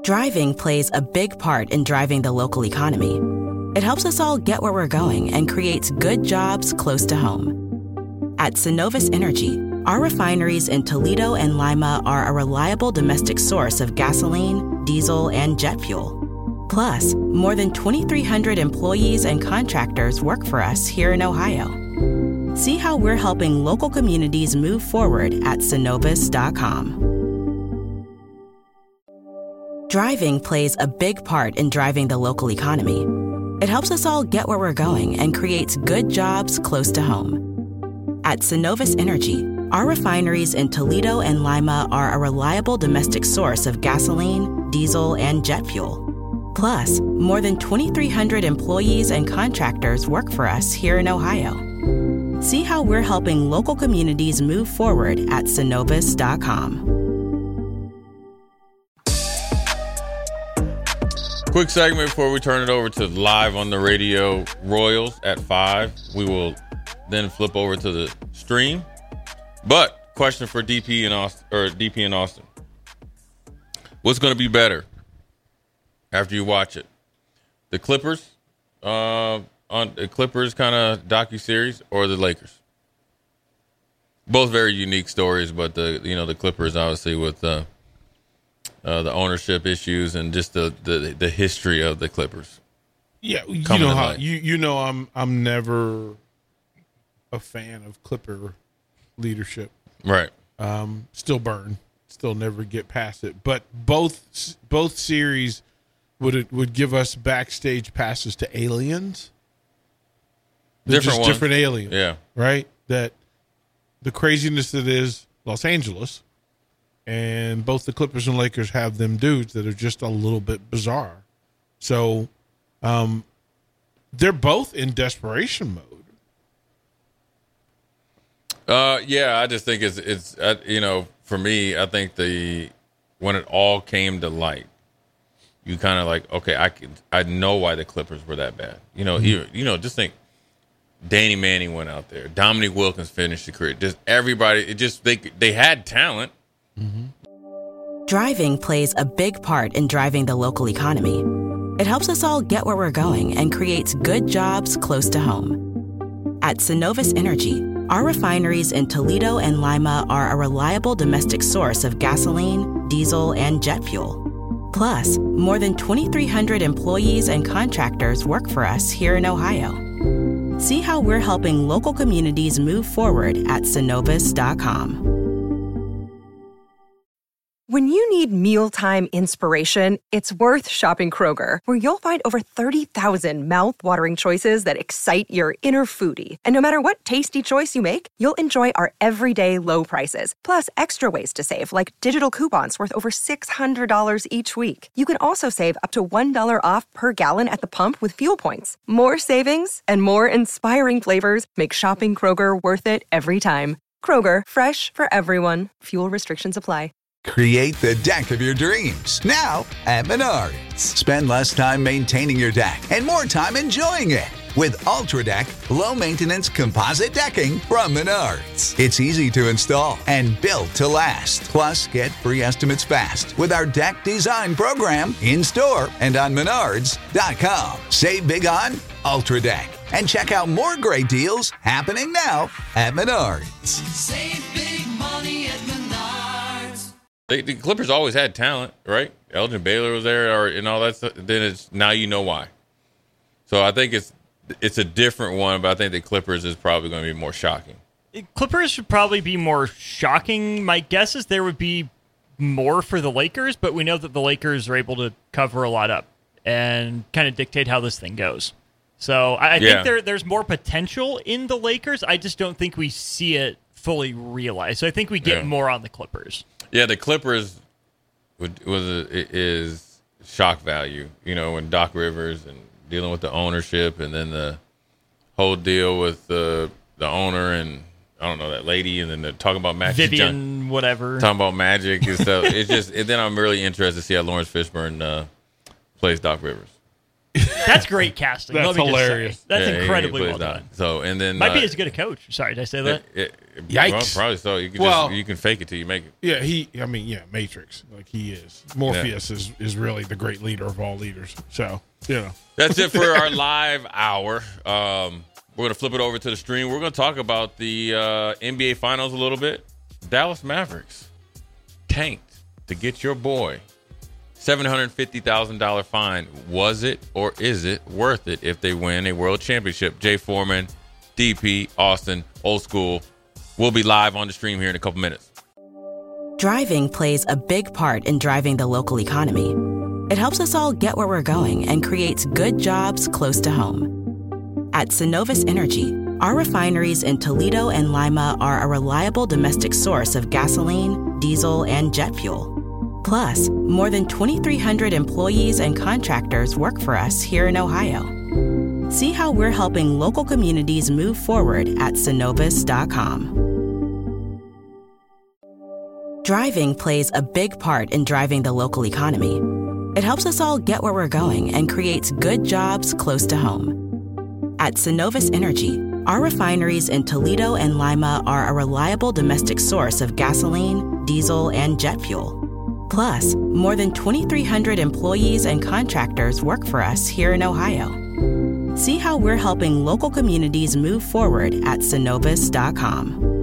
Driving plays a big part in driving the local economy. It helps us all get where we're going and creates good jobs close to home. At Synovus Energy, our refineries in Toledo and Lima are a reliable domestic source of gasoline, diesel, and jet fuel. Plus, more than 2,300 employees and contractors work for us here in Ohio. See how we're helping local communities move forward at Synovus.com. Driving plays a big part in driving the local economy. It helps us all get where we're going and creates good jobs close to home. At Synovus Energy, our refineries in Toledo and Lima are a reliable domestic source of gasoline, diesel, and jet fuel. Plus, more than 2,300 employees and contractors work for us here in Ohio. See how we're helping local communities move forward at Synovus.com. Quick segment before we turn it over to Live on the Radio Royals at 5. We will then flip over to the stream. But question for DP and Austin. What's going to be better after you watch it? The Clippers on the Clippers kind of docuseries or the Lakers? Both very unique stories, but the Clippers obviously with the ownership issues and just the history of the Clippers. Yeah, I'm never a fan of Clipper leadership. Right. Still burn. Still never get past it. But both series would give us backstage passes to aliens. Different aliens. Yeah. Right? That the craziness that is Los Angeles. And both the Clippers and Lakers have them dudes that are just a little bit bizarre. So they're both in desperation mode. Yeah, I just think it's for me, I think when it all came to light, you kind of like, okay, I know why the Clippers were that bad. Just think Danny Manning went out there, Dominique Wilkins finished the career. Just everybody, they had talent. Mm-hmm. Driving plays a big part in driving the local economy. It helps us all get where we're going and creates good jobs close to home. At Synovus Energy, our refineries in Toledo and Lima are a reliable domestic source of gasoline, diesel, and jet fuel. Plus, more than 2,300 employees and contractors work for us here in Ohio. See how we're helping local communities move forward at Synovus.com. When you need mealtime inspiration, it's worth shopping Kroger, where you'll find over 30,000 mouth-watering choices that excite your inner foodie. And no matter what tasty choice you make, you'll enjoy our everyday low prices, plus extra ways to save, like digital coupons worth over $600 each week. You can also save up to $1 off per gallon at the pump with fuel points. More savings and more inspiring flavors make shopping Kroger worth it every time. Kroger, fresh for everyone. Fuel restrictions apply. Create the deck of your dreams now at Menards. Spend less time maintaining your deck and more time enjoying it with Ultra Deck low-maintenance composite decking from Menards. It's easy to install and built to last. Plus, get free estimates fast with our deck design program in-store and on Menards.com. Save big on Ultra Deck and check out more great deals happening now at Menards. Save big money at Menards. The Clippers always had talent, right? Elgin Baylor was there, and all that stuff. Then it's now you know why. So I think it's a different one, but I think the Clippers is probably going to be more shocking. Clippers should probably be more shocking. My guess is there would be more for the Lakers, but we know that the Lakers are able to cover a lot up and kind of dictate how this thing goes. So I think there's more potential in the Lakers. I just don't think we see it fully realized. So I think we get more on the Clippers. Yeah, the Clippers is shock value. When Doc Rivers and dealing with the ownership, and then the whole deal with the owner and I don't know that lady, and then they're talking about Magic, Vivian, whatever, talking about Magic and stuff. It's just, and then I'm really interested to see how Lawrence Fishburne plays Doc Rivers. That's great casting. That's let me hilarious. Just say. That's Yeah, incredibly he well plays done. Don. So, and then Might be as good a coach. Sorry, did I say that? Yikes. Well, probably so. You can you can fake it till you make it. Yeah, Matrix. Like he is. Morpheus is really the great leader of all leaders. So, That's it for our live hour. We're going to flip it over to the stream. We're going to talk about the NBA Finals a little bit. Dallas Mavericks tanked to get your boy $750,000 fine. Was it or is it worth it if they win a world championship? Jay Foreman, DP, Austin, Old School. We'll be live on the stream here in a couple minutes. Driving plays a big part in driving the local economy. It helps us all get where we're going and creates good jobs close to home. At Synovus Energy, our refineries in Toledo and Lima are a reliable domestic source of gasoline, diesel, and jet fuel. Plus, more than 2,300 employees and contractors work for us here in Ohio. See how we're helping local communities move forward at Synovus.com. Driving plays a big part in driving the local economy. It helps us all get where we're going and creates good jobs close to home. At Synovus Energy, our refineries in Toledo and Lima are a reliable domestic source of gasoline, diesel, and jet fuel. Plus, more than 2,300 employees and contractors work for us here in Ohio. See how we're helping local communities move forward at Synovus.com.